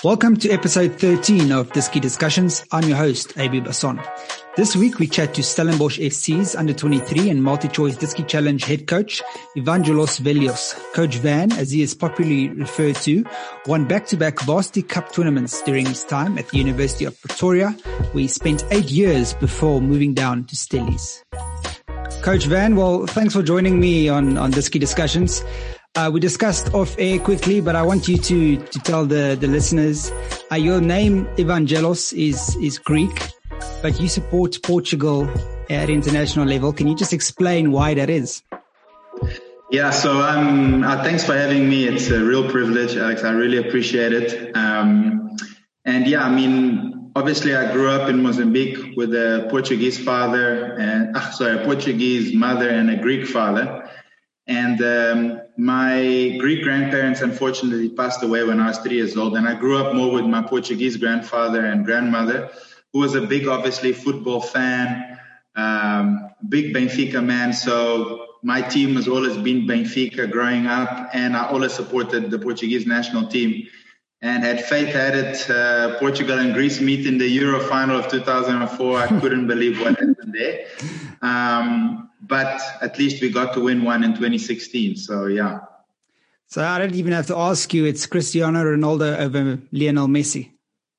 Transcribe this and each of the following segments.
Welcome to episode 13 of Disky Discussions. I'm your host, Abu Basson. This week we chat to Stellenbosch FC's under-23 and multi-choice Disky Challenge head coach, Evangelos Velios. Coach Van, as he is popularly referred to, won back-to-back Varsity Cup tournaments during his time at the University of Pretoria, where he spent 8 years before moving down to Stellies. Coach Van, well, thanks for joining me on Disky Discussions. We discussed off air quickly, but I want you to tell the listeners, your name Evangelos is Greek, but you support Portugal at international level. Can you just explain why that is? Yeah, so thanks for having me. It's a real privilege, Alex. I really appreciate it. And yeah, I mean, obviously I grew up in Mozambique with a Portuguese a Portuguese mother and a Greek father. And my Greek grandparents unfortunately passed away when I was 3 years old. And I grew up more with my Portuguese grandfather and grandmother, who was a big, obviously, football fan, big Benfica man. So my team has always been Benfica growing up, and I always supported the Portuguese national team. And had faith had it, Portugal and Greece meet in the Euro final of 2004. I couldn't believe what happened there. But at least we got to win one in 2016. So, yeah. So I don't even have to ask you. It's Cristiano Ronaldo over Lionel Messi.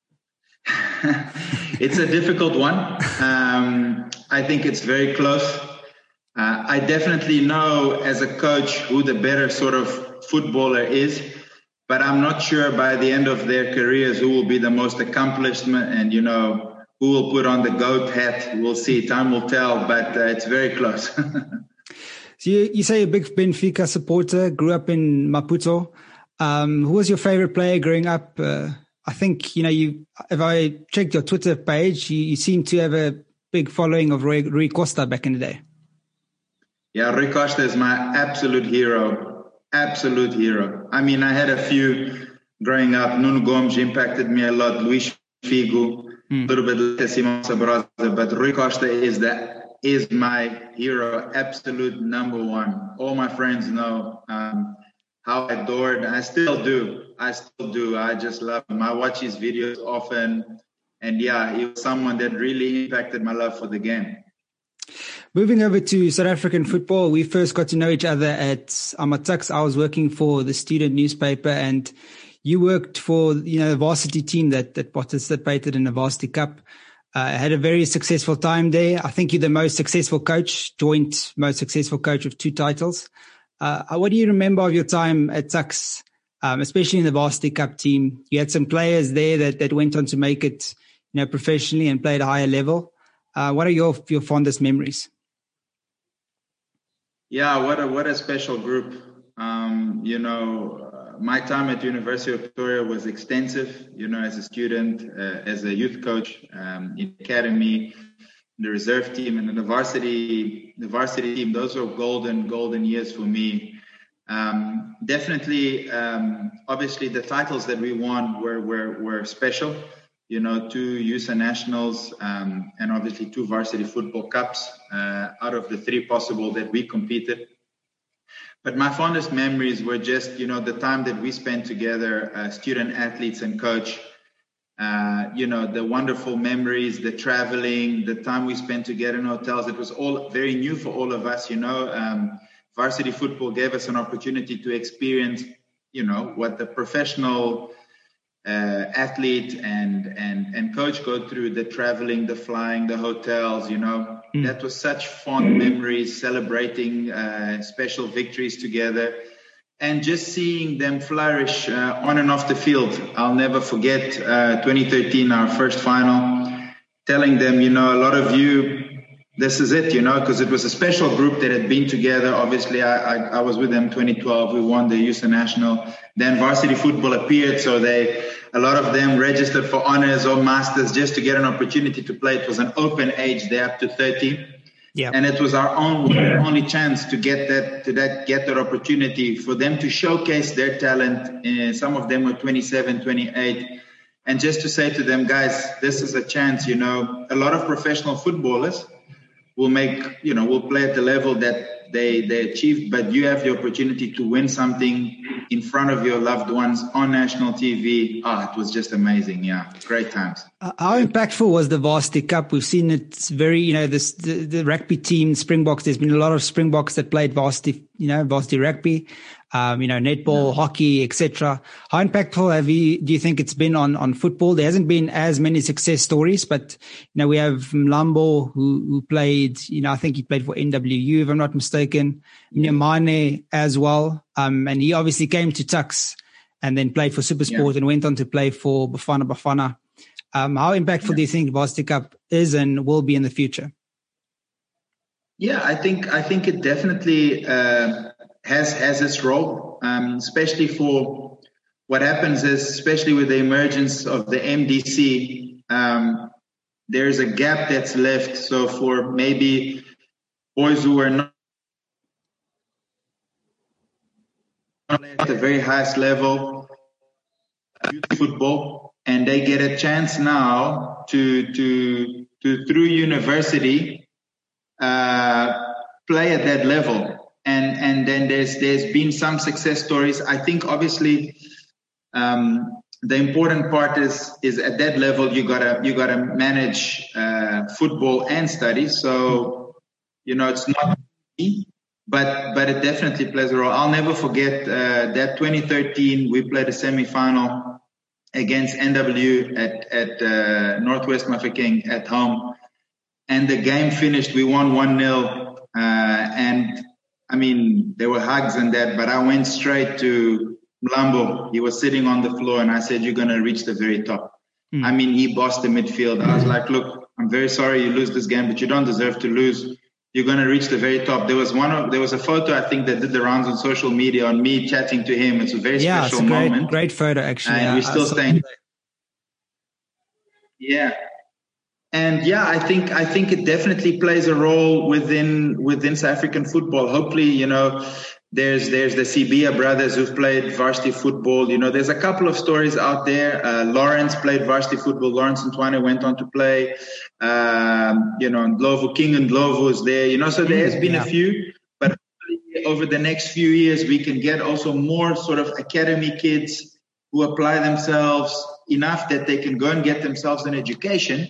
It's a difficult one. I think it's very close. I definitely know as a coach who the better sort of footballer is. But I'm not sure by the end of their careers who will be the most accomplished and, who will put on the GOAT hat. We'll see. Time will tell, but it's very close. So you say you're a big Benfica supporter, grew up in Maputo. Who was your favorite player growing up? I think, if I checked your Twitter page, you seem to have a big following of Rui Costa back in the day. Yeah, Rui Costa is my absolute hero. Absolute hero. I mean, I had a few growing up. Nuno Gomes impacted me a lot. Luis Figo, a little bit later Simão Sabrosa, but Rui Costa is my hero. Absolute number one. All my friends know how I adored. I still do. I just love him. I watch his videos often. And yeah, he was someone that really impacted my love for the game. Moving over to South African football, we first got to know each other at Amatux. I was working for the student newspaper, and you worked for the varsity team that participated in the Varsity Cup. Had a very successful time there. I think you're the most successful coach, joint most successful coach of 2 titles. What do you remember of your time at Tux, especially in the Varsity Cup team? You had some players there that went on to make it professionally and play at a higher level. What are your fondest memories? Yeah, what a special group. My time at University of Pretoria was extensive, as a student, as a youth coach, in the academy, the reserve team, and then the varsity team. Those were golden years for me. Definitely, obviously, the titles that we won were special. 2 USA Nationals, and obviously 2 varsity football cups out of the 3 possible that we competed. But my fondest memories were just, the time that we spent together, student athletes and coach, the wonderful memories, the traveling, the time we spent together in hotels. It was all very new for all of us, Varsity football gave us an opportunity to experience, what the professional athlete and coach go through, the traveling, the flying, the hotels, That was such fond memories, celebrating special victories together and just seeing them flourish on and off the field. I'll never forget 2013, our first final, telling them, a lot of you, this is it, because it was a special group that had been together. Obviously, I was with them 2012. We won the USA National. Then varsity football appeared, so a lot of them registered for honors or masters just to get an opportunity to play. It was an open age there up to 30. Yeah. And it was our only chance to get that opportunity for them to showcase their talent. Some of them were 27, 28. And just to say to them, guys, this is a chance, A lot of professional footballers will play at the level that they achieved, but you have the opportunity to win something in front of your loved ones on national TV. It was just amazing. Yeah, great times. How impactful was the Varsity Cup? We've seen it's very, the rugby team, Springboks, there's been a lot of Springboks that played varsity rugby, netball, hockey, etc. How impactful do you think it's been on football? There hasn't been as many success stories, but, we have Mlambo who played, I think he played for NWU, if I'm not mistaken, Mane as well. And he obviously came to Tuks and then played for SuperSport and went on to play for Bafana Bafana. How impactful do you think Varsity Cup is and will be in the future? Yeah, I think it definitely has its role, especially for what happens is, especially with the emergence of the MDC, there's a gap that's left. So for maybe boys who are not at the very highest level, youth football, and they get a chance now to through university play at that level, and then there's been some success stories. I think obviously the important part is at that level you gotta manage football and studies. So it's not easy, but it definitely plays a role. I'll never forget that 2013 we played a semi-final against NW at Northwest Mafeking at home, and the game finished. We won 1-0, and I mean there were hugs and that, but I went straight to Mlambo. He was sitting on the floor, and I said, "You're gonna reach the very top." I mean, he bossed the midfield. I was like, "Look, I'm very sorry you lose this game, but you don't deserve to lose. You're going to reach the very top." There was a photo, I think, that did the rounds on social media on me chatting to him. It's a very special moment. Great photo, actually. And we're still staying. Yeah. And yeah, I think it definitely plays a role within South African football. Hopefully, there's the Sibia brothers who've played varsity football. There's a couple of stories out there. Lawrence played varsity football. Lawrence and Twane went on to play. Ndlovu, King and Ndlovu is there. So there has been a few. But over the next few years, we can get also more sort of academy kids who apply themselves enough that they can go and get themselves an education.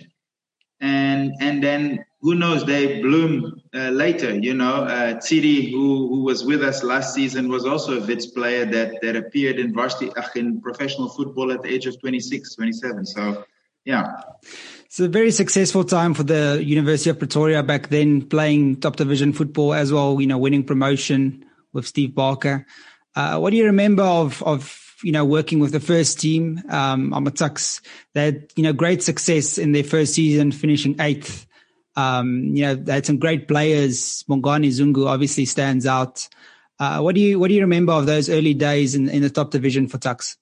And then who knows, they bloom later. Tsiri, who was with us last season, was also a Wits player that appeared in in professional football at the age of 26, 27. So, yeah. It's a very successful time for the University of Pretoria back then, playing top division football as well, winning promotion with Steve Barker. What do you remember of working with the first team, Tuks? They had, great success in their first season, finishing 8th. They had some great players. Mongani Zungu obviously stands out. What do you remember of those early days in the top division for Tuks?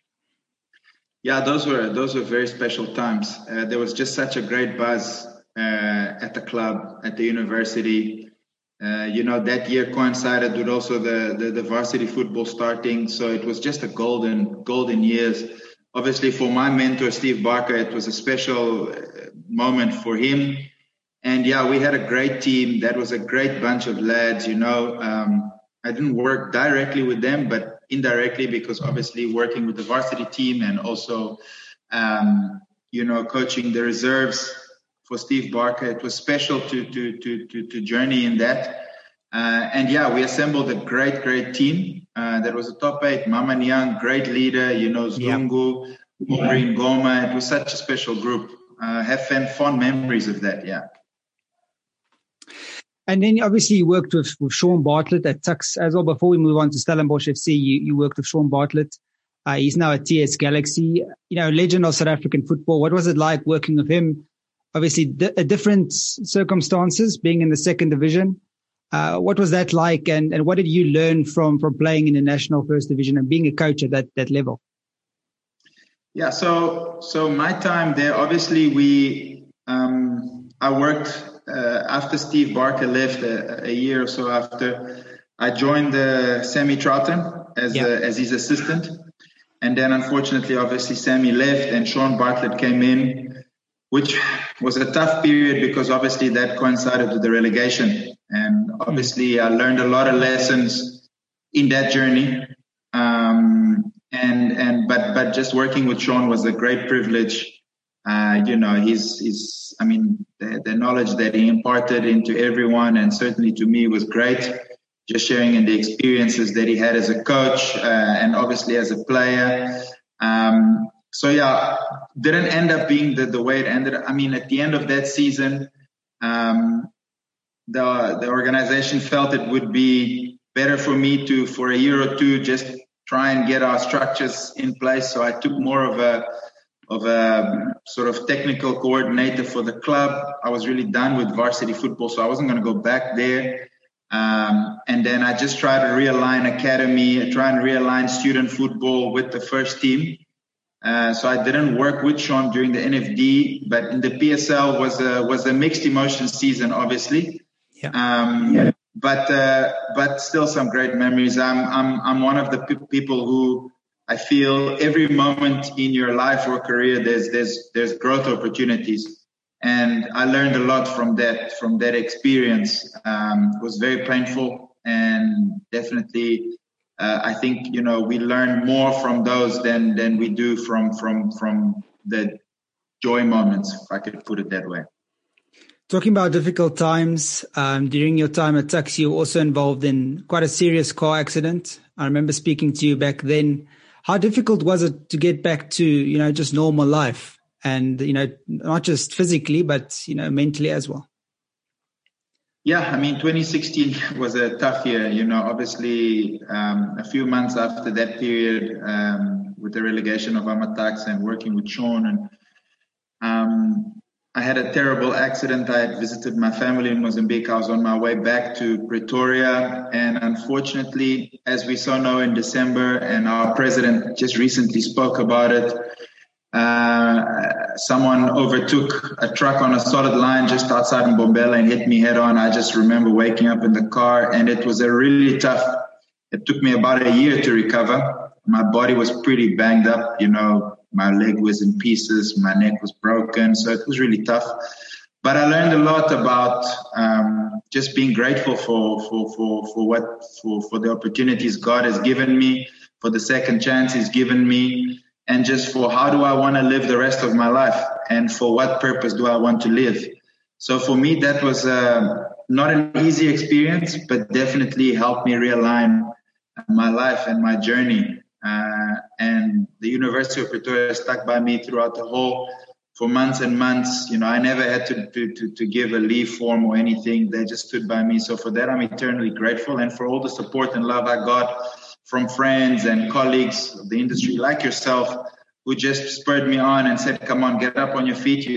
Yeah, those were very special times. There was just such a great buzz at the club, at the university. That year coincided with also the varsity football starting, so it was just a golden years. Obviously, for my mentor Steve Barker, it was a special moment for him. And yeah, we had a great team. That was a great bunch of lads. I didn't work directly with them, but indirectly, because obviously working with the varsity team and also, coaching the reserves for Steve Barker, it was special to journey in that. And yeah, we assembled a great team. That was a top 8. Mama Nyang, great leader, Zungu, Maureen Goma. It was such a special group. Have fond memories of that, yeah. And then obviously you worked with Sean Bartlett at Tuks as well. Before we move on to Stellenbosch FC, you worked with Sean Bartlett. He's now at TS Galaxy, legend of South African football. What was it like working with him? Obviously different circumstances, being in the second division. What was that like? And what did you learn from playing in the national first division and being a coach at that level? Yeah, so my time there, obviously I worked after Steve Barker left a year or so after. I joined Sammy Troughton as his assistant, and then unfortunately, obviously, Sammy left and Sean Bartlett came in, which was a tough period because obviously that coincided with the relegation, and Obviously, I learned a lot of lessons in that journey. But just working with Sean was a great privilege. The knowledge that he imparted into everyone, and certainly to me, was great. Just sharing in the experiences that he had as a coach, and obviously as a player. Didn't end up being the way it ended. I mean, at the end of that season, the organization felt it would be better for me to, for a year or two, just try and get our structures in place. So I took more of a sort of technical coordinator for the club. I was really done with varsity football, so I wasn't going to go back there. And then I just tried to realign academy, try and realign student football with the first team. So I didn't work with Sean during the NFD, but in the PSL was a mixed emotion season, obviously. Yeah. But still some great memories. I'm one of the people who I feel every moment in your life or career there's growth opportunities, and I learned a lot from that experience. It was very painful, and definitely I think we learn more from those than we do from the joy moments, if I could put it that way. Talking about difficult times, during your time at Tuks, you were also involved in quite a serious car accident. I remember speaking to you back then. How difficult was it to get back to, just normal life, and, not just physically, but, mentally as well? Yeah, I mean, 2016 was a tough year, obviously a few months after that period, with the relegation of Amatax and working with Sean, and I had a terrible accident. I had visited my family in Mozambique. I was on my way back to Pretoria. And unfortunately, as we saw now in December, and our president just recently spoke about it, someone overtook a truck on a solid line just outside Mbombela and hit me head on. I just remember waking up in the car, and it was a really tough. It took me about a year to recover. My body was pretty banged up, my leg was in pieces, my neck was broken, so it was really tough. But I learned a lot about just being grateful for the opportunities God has given me, for the second chance He's given me, and just for how do I want to live the rest of my life, and for what purpose do I want to live. So for me, that was not an easy experience, but definitely helped me realign my life and my journey. And the University of Pretoria stuck by me throughout the whole, for months and months. I never had to give a leave form or anything. They just stood by me. So for that, I'm eternally grateful. And for all the support and love I got from friends and colleagues of the industry like yourself, who just spurred me on and said, come on, get up on your feet,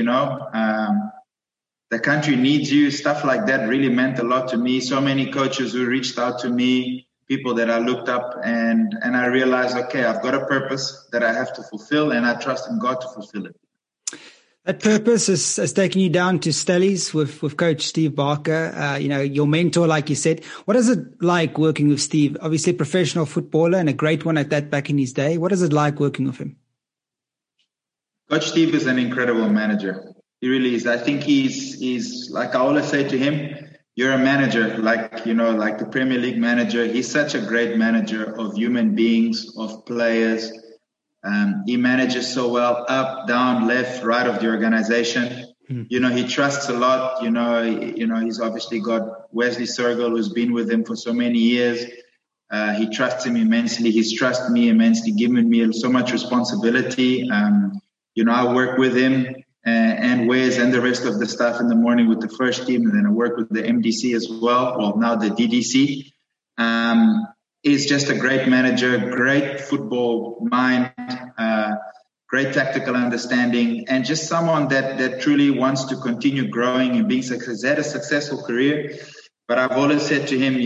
the country needs you. Stuff like that really meant a lot to me. So many coaches who reached out to me, people that I looked up, and I realized, okay, I've got a purpose that I have to fulfill, and I trust in God to fulfill it. That purpose has taken you down to Stellies with Coach Steve Barker, your mentor, like you said. What is it like working with Steve? Obviously a professional footballer and a great one at that back in his day. What is it like working with him? Coach Steve is an incredible manager. He really is. I think he's like I always say to him, you're a manager, like the Premier League manager. He's such a great manager of human beings, of players. He manages so well, up, down, left, right of the organization. He trusts a lot. He's obviously got Wesley Sergel, who's been with him for so many years. He trusts him immensely. He's trusted me immensely, given me so much responsibility. I work with him and Wes and the rest of the staff in the morning with the first team, and then I work with the MDC as well. Well, now the DDC. He's just a great manager, great football mind, great tactical understanding, and just someone that truly wants to continue growing and being successful. He's had a successful career, but I've always said to him,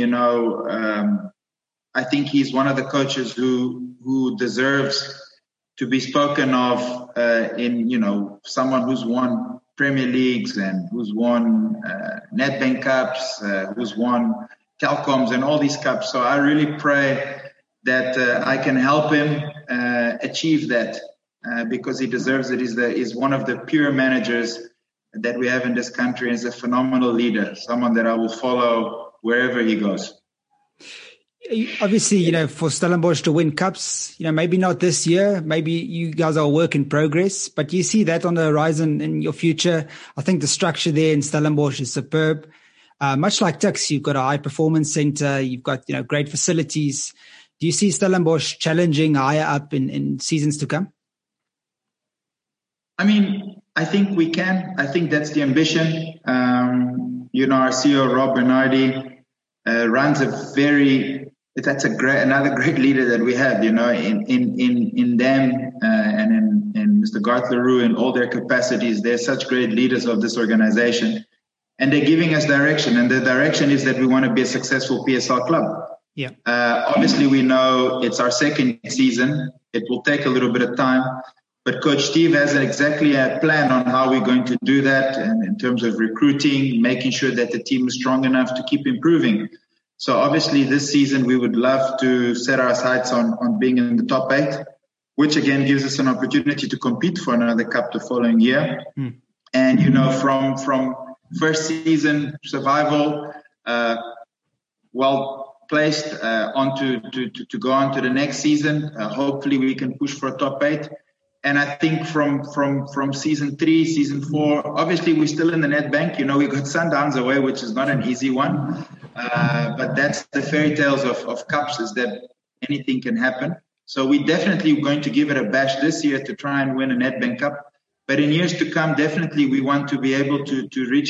I think he's one of the coaches who deserves to be spoken of in someone who's won Premier Leagues and who's won Nedbank Cups, who's won Telcoms and all these cups. So I really pray that I can help him achieve that because he deserves it. He's one of the pure managers that we have in this country. He's a phenomenal leader, someone that I will follow wherever he goes. Obviously, for Stellenbosch to win cups, maybe not this year, maybe you guys are a work in progress, but you see that on the horizon in your future. I think the structure there in Stellenbosch is superb. Much like Tuks, you've got a high performance center, you've got, great facilities. Do you see Stellenbosch challenging higher up in seasons to come? I mean, I think we can. I think that's the ambition. Our CEO, Rob Bernardi, runs another great leader that we have, in them and in Mr. Garth Leroux in all their capacities. They're such great leaders of this organization, and they're giving us direction. And the direction is that we want to be a successful PSL club. Yeah. Obviously, we know it's our second season. It will take a little bit of time. But Coach Steve has exactly a plan on how we're going to do that, and in terms of recruiting, making sure that the team is strong enough to keep improving. So obviously this season we would love to set our sights on being in the top 8, which again gives us an opportunity to compete for another cup the following year. And, from first season survival, well placed to go on to the next season. Hopefully we can push for a top 8. And I think from season 3, season 4, obviously we're still in the Nedbank. We got Sundowns away, which is not an easy one. But that's the fairy tales of cups, is that anything can happen. So we definitely going to give it a bash this year to try and win a Nedbank Cup. But in years to come, definitely we want to be able to reach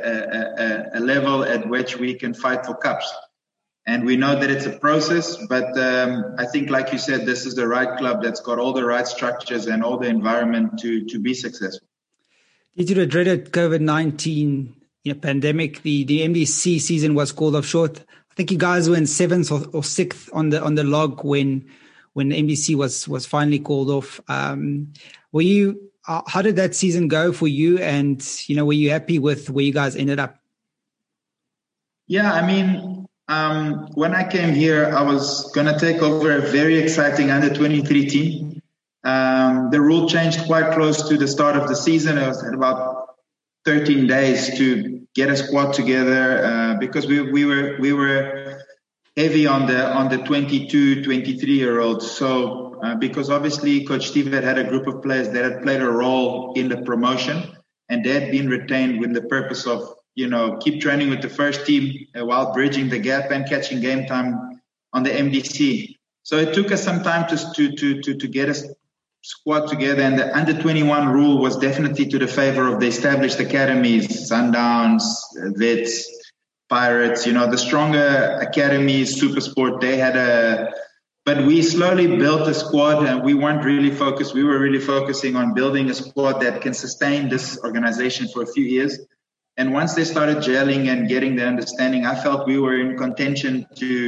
a level at which we can fight for cups. And we know that it's a process, but I think, like you said, this is the right club that's got all the right structures and all the environment to be successful. Due to the dreaded COVID-19 pandemic, the MDC season was called off short. I think you guys were in 7th or 6th on the log when the MDC was finally called off. Were you? How did that season go for you? And were you happy with where you guys ended up? Yeah, I mean. When I came here, I was going to take over a very exciting under-23 team. The rule changed quite close to the start of the season. It was about 13 days to get a squad together because we were heavy on the 22, 23-year-olds. So because obviously Coach Steve had a group of players that had played a role in the promotion, and they had been retained with the purpose of keep training with the first team while bridging the gap and catching game time on the MDC. So it took us some time to get a squad together, and the under-21 rule was definitely to the favor of the established academies, Sundowns, Wits, Pirates, the stronger academies, Supersport, they had but we slowly built a squad, and we weren't really focused. We were really focusing on building a squad that can sustain this organization for a few years. And once they started gelling and getting the understanding, I felt we were in contention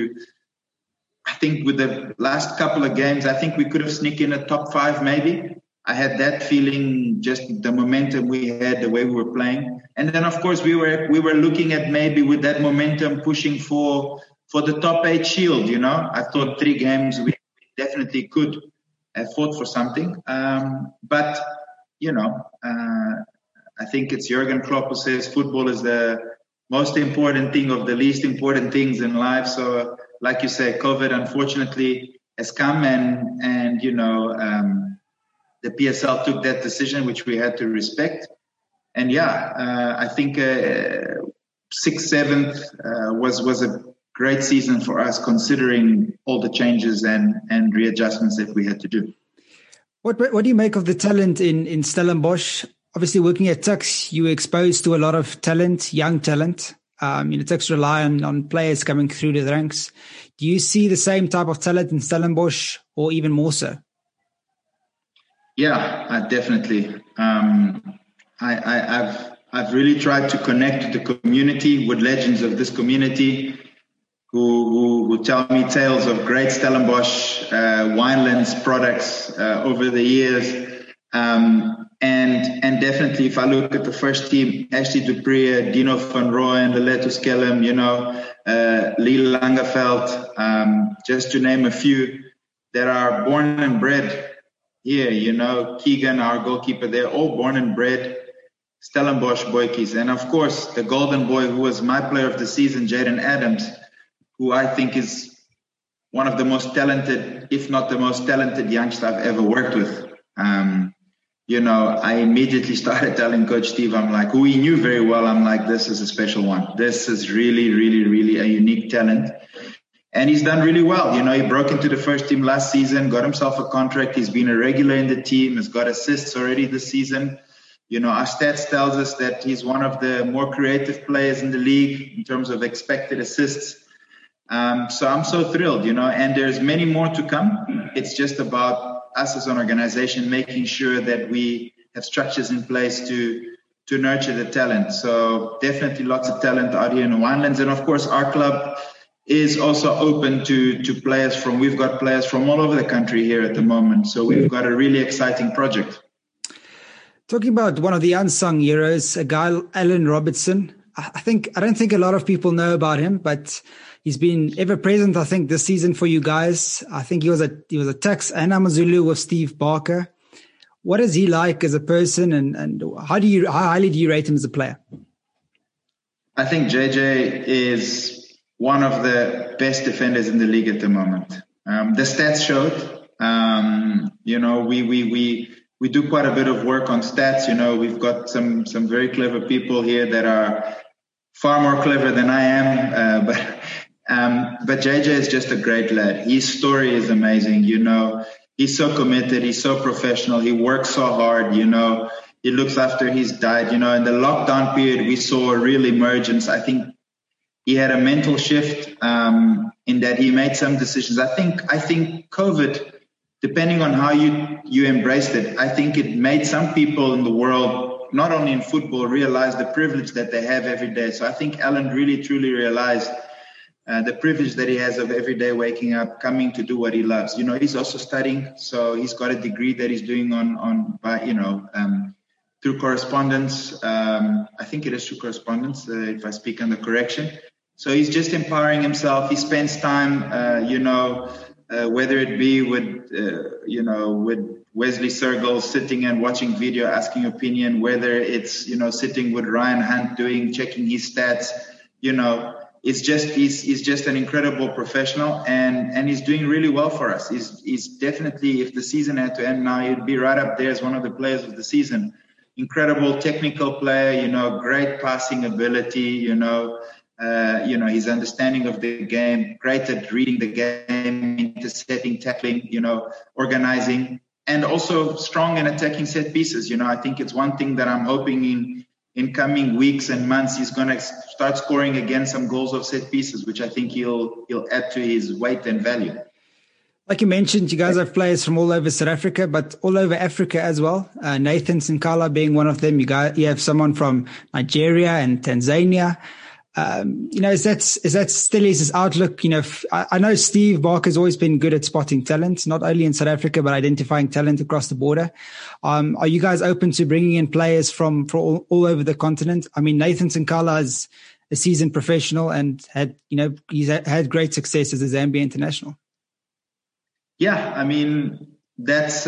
I think with the last couple of games, I think we could have sneaked in a top 5 maybe. I had that feeling, just the momentum we had, the way we were playing. And then, of course, we were looking at maybe with that momentum pushing for the top 8 shield, I thought 3 games we definitely could have fought for something. But I think it's Jurgen Klopp who says football is the most important thing of the least important things in life. So, like you say, COVID unfortunately has come, and the PSL took that decision, which we had to respect. And I think 6th, 7th was a great season for us, considering all the changes and readjustments that we had to do. What do you make of the talent in Stellenbosch? Obviously, working at Tuks, you were exposed to a lot of talent, young talent. Tuks rely on players coming through the ranks. Do you see the same type of talent in Stellenbosch, or even more so? Yeah, definitely. I've really tried to connect with the community, with legends of this community, who tell me tales of great Stellenbosch Winelands products over the years. And definitely, if I look at the first team, Ashley Dupree, Dino van Rooyen, Leleto Skellum, Lille Langeveld, just to name a few, that are born and bred here. Keegan, our goalkeeper, they're all born and bred Stellenbosch boykies. And of course, the golden boy who was my player of the season, Jaden Adams, who I think is one of the most talented, if not the most talented youngster I've ever worked with. I immediately started telling Coach Steve, I'm like, who he knew very well, I'm like, this is a special one. This is really, really, really a unique talent. And he's done really well. He broke into the first team last season, got himself a contract. He's been a regular in the team, has got assists already this season. Our stats tells us that he's one of the more creative players in the league in terms of expected assists. So I'm so thrilled, and there's many more to come. It's just about us as an organization making sure that we have structures in place to nurture the talent. So definitely lots of talent out here in the Winelands. And of course, our club is also open to players we've got players from all over the country here at the moment. So we've got a really exciting project. Talking about one of the unsung heroes, a guy, Alan Robertson. I don't think a lot of people know about him, but he's been ever present, I think, this season for you guys. I think he was a Tuks and Amazulu with Steve Barker. What is he like as a person, and how highly do you rate him as a player? I think JJ is one of the best defenders in the league at the moment. The stats showed. We do quite a bit of work on stats. We've got some very clever people here that are far more clever than I am. But JJ is just a great lad. His story is amazing. He's so committed. He's so professional. He works so hard. He looks after his diet. In the lockdown period, we saw a real emergence. I think he had a mental shift in that he made some decisions. I think COVID, depending on how you embraced it, I think it made some people in the world, not only in football, realize the privilege that they have every day. So I think Alan really, truly realized the privilege that he has of every day waking up, coming to do what he loves. He's also studying, so he's got a degree that he's doing through correspondence. I think it is through correspondence, if I speak under correction. So he's just empowering himself. He spends time, whether it be with Wesley Sergel sitting and watching video, asking opinion, whether it's, sitting with Ryan Hunt checking his stats, it's just, he's just an incredible professional and he's doing really well for us. He's definitely, if the season had to end now, he'd be right up there as one of the players of the season. Incredible technical player, great passing ability, his understanding of the game, great at reading the game, intercepting, tackling, organizing, and also strong in attacking set pieces. I think it's one thing that I'm hoping in coming weeks and months, he's going to start scoring again some goals of set pieces, which I think he'll add to his weight and value. Like you mentioned, you guys have players from all over South Africa, but all over Africa as well. Nathan Sinkala being one of them. You have someone from Nigeria and Tanzania. Is that still his outlook? I know Steve Barker's always been good at spotting talent, not only in South Africa, but identifying talent across the border. Are you guys open to bringing in players from all over the continent? I mean, Nathan Sinkala is a seasoned professional and he's had great success as a Zambia international. Yeah, I mean, that's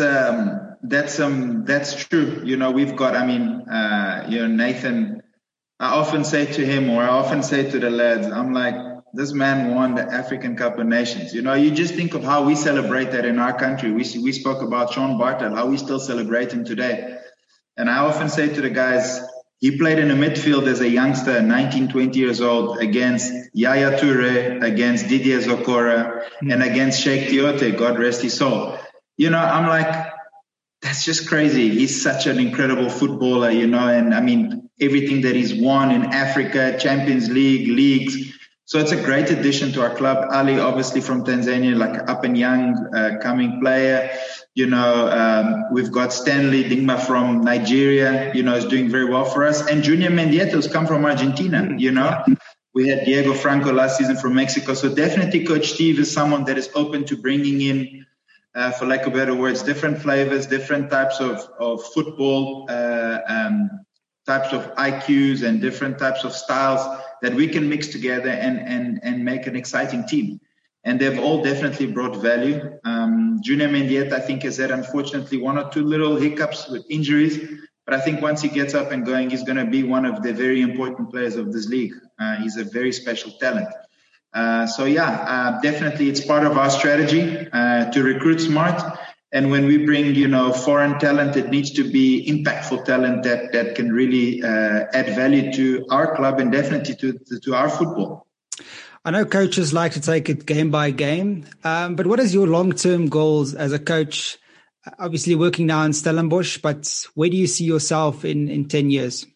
true. We've got, Nathan, I often say to him, or I often say to the lads, I'm like, this man won the African Cup of Nations. You just think of how we celebrate that in our country. We spoke about Sean Bartel, how we still celebrate him today. And I often say to the guys, he played in the midfield as a youngster, 19, 20 years old, against Yaya Toure, against Didier Zokora, and against Sheikh Tiote, God rest his soul. I'm like, that's just crazy. He's such an incredible footballer, and I mean, everything that he's won in Africa, Champions League, leagues. So it's a great addition to our club. Ali, obviously from Tanzania, like up and young, coming player. We've got Stanley Dingma from Nigeria, is doing very well for us. And Junior Mendieta, who's come from Argentina, We had Diego Franco last season from Mexico. So definitely Coach Steve is someone that is open to bringing in, for lack of better words, different flavors, different types of football, types of IQs and different types of styles that we can mix together and make an exciting team. And they've all definitely brought value. Junior Mendieta, I think, has had, unfortunately, one or two little hiccups with injuries. But I think once he gets up and going, he's going to be one of the very important players of this league. He's a very special talent. Definitely it's part of our strategy to recruit smart. And when we bring, foreign talent, it needs to be impactful talent that can really add value to our club and definitely to our football. I know coaches like to take it game by game, but what is your long-term goals as a coach? Obviously working now in Stellenbosch, but where do you see yourself in 10 years?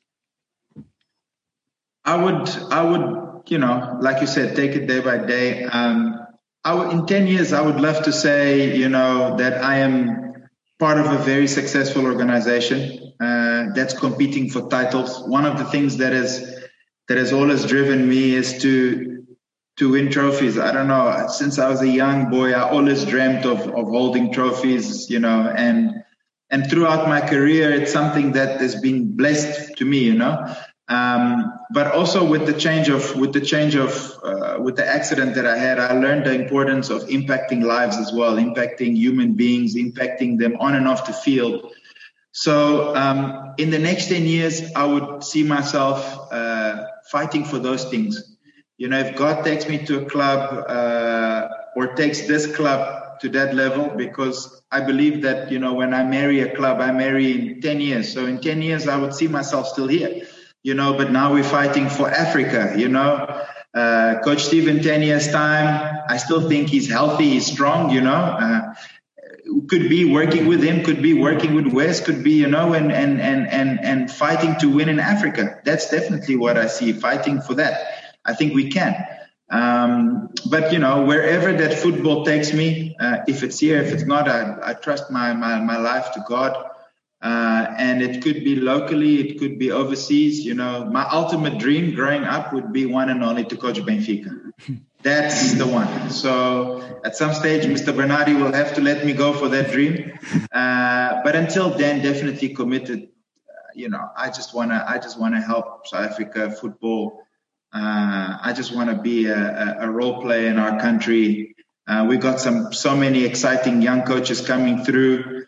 I would, like you said, take it day by day. In 10 years, I would love to say, that I am part of a very successful organization that's competing for titles. One of the things that has always driven me is to win trophies. I don't know, since I was a young boy, I always dreamt of holding trophies, and throughout my career, it's something that has been blessed to me, But also with the accident that I had, I learned the importance of impacting lives as well, impacting human beings, impacting them on and off the field. So in the next 10 years, I would see myself fighting for those things. If God takes me to a club or takes this club to that level, because I believe that, when I marry a club, I marry in 10 years. So in 10 years, I would see myself still here. But now we're fighting for Africa, Coach Steve in 10 years time, I still think he's healthy, he's strong, could be working with him, could be working with Wes, could be, and fighting to win in Africa. That's definitely what I see, fighting for that. I think we can. But wherever that football takes me, if it's here, if it's not, I trust my life to God. And it could be locally, it could be overseas. My ultimate dream growing up would be one and only to coach Benfica. That's the one. So at some stage, Mr. Bernardi will have to let me go for that dream. But until then, definitely committed. I just wanna help South Africa football. I just want to be a role player in our country. We got so many exciting young coaches coming through.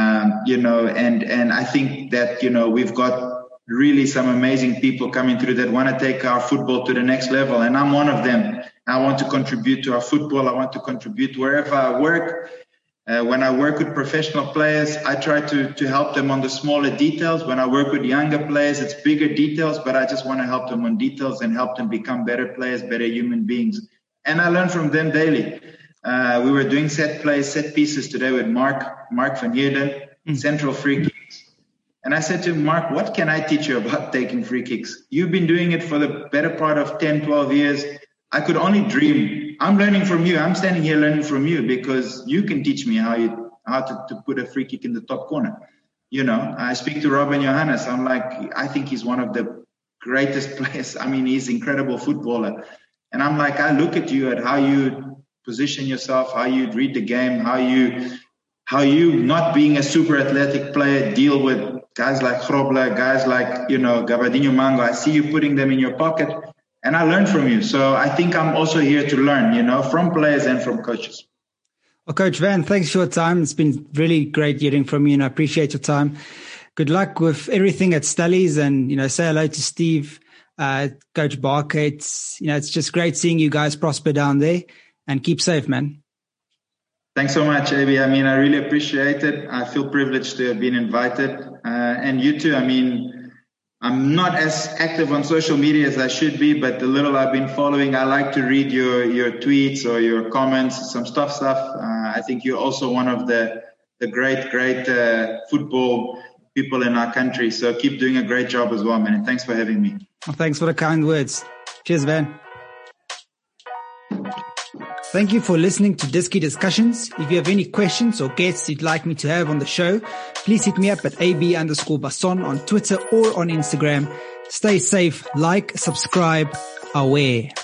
And I think that, we've got really some amazing people coming through that want to take our football to the next level. And I'm one of them. I want to contribute to our football. I want to contribute wherever I work. When I work with professional players, I try to help them on the smaller details. When I work with younger players, it's bigger details, but I just want to help them on details and help them become better players, better human beings. And I learn from them daily. We were doing set pieces today with Mark van Heerden, central free kicks. And I said to him, Mark, what can I teach you about taking free kicks? You've been doing it for the better part of 10, 12 years. I could only dream. I'm learning from you. I'm standing here learning from you because you can teach me how to put a free kick in the top corner. I speak to Robin Johannes. I'm like, I think he's one of the greatest players. I mean, he's an incredible footballer. And I'm like, I look at you at how you position yourself, how you read the game, how you not being a super athletic player, deal with guys like Grobler, guys like, Gabadinho Mango. I see you putting them in your pocket. And I learn from you. So I think I'm also here to learn, from players and from coaches. Well, Coach Van, thanks for your time. It's been really great hearing from you, and I appreciate your time. Good luck with everything at Stellies, and, say hello to Steve, Coach Barker. It's just great seeing you guys prosper down there, and keep safe, man. Thanks so much, AB. I really appreciate it. I feel privileged to have been invited. And you too. I'm not as active on social media as I should be, but the little I've been following, I like to read your tweets or your comments, some stuff. I think you're also one of the great football people in our country. So keep doing a great job as well, man. And thanks for having me. Well, thanks for the kind words. Cheers, Van. Thank you for listening to Diski Discussions. If you have any questions or guests you'd like me to have on the show, please hit me up at AB_Basson on Twitter or on Instagram. Stay safe, subscribe, aware.